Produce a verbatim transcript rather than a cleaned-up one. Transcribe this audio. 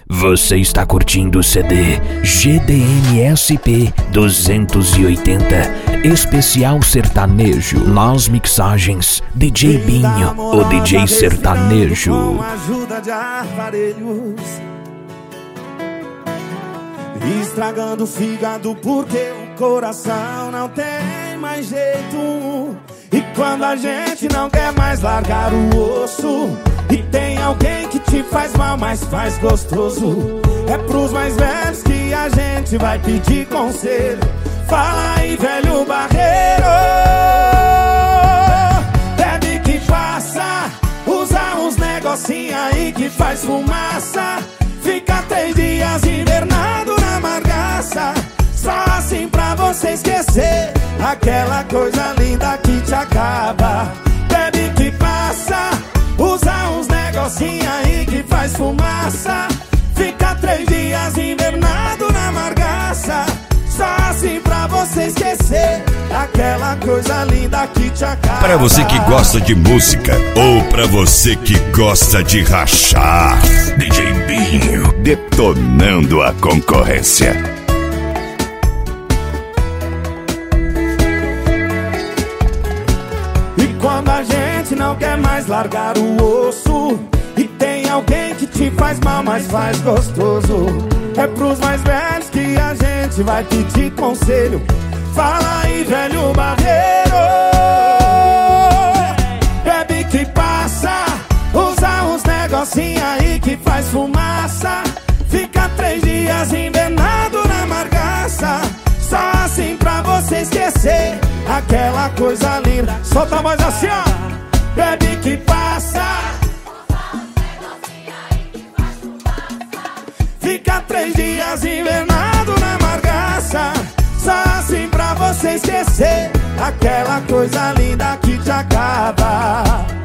Você está curtindo o C D G D M S P duzentos e oitenta Especial Sertanejo. Nas mixagens D J Binho, o D J sertanejo. Com a ajuda de aparelhos, estragando o fígado porque o coração não tem mais jeito. E quando a gente não quer mais largar o osso, e tem alguém que te faz mal, mas faz gostoso, é pros mais velhos que a gente vai pedir conselho. Fala aí, velho barreiro, bebe que passa, usa uns negocinho aí que faz fumaça, fica três dias invernado na margaça, só assim pra você esquecer aquela coisa linda que te acaba. Bebe que passa, usa uns negocinho aí que faz fumaça, fica três dias invernado na margaça, só assim pra você esquecer aquela coisa linda que te acaba. Pra você que gosta de música ou pra você que gosta de rachar, D J Binho detonando a concorrência. Quando a gente não quer mais largar o osso, e tem alguém que te faz mal, mas faz gostoso, é pros mais velhos que a gente vai pedir conselho. Fala aí, velho barreiro, bebe que passa, usa uns negocinho aí que faz fumaça, fica três dias invernado na margaça, só assim pra você esquecer aquela coisa linda. Solta a voz assim, ó. Bebe que passa, fica três dias invernado na margaça, só assim pra você esquecer aquela coisa linda que te acaba.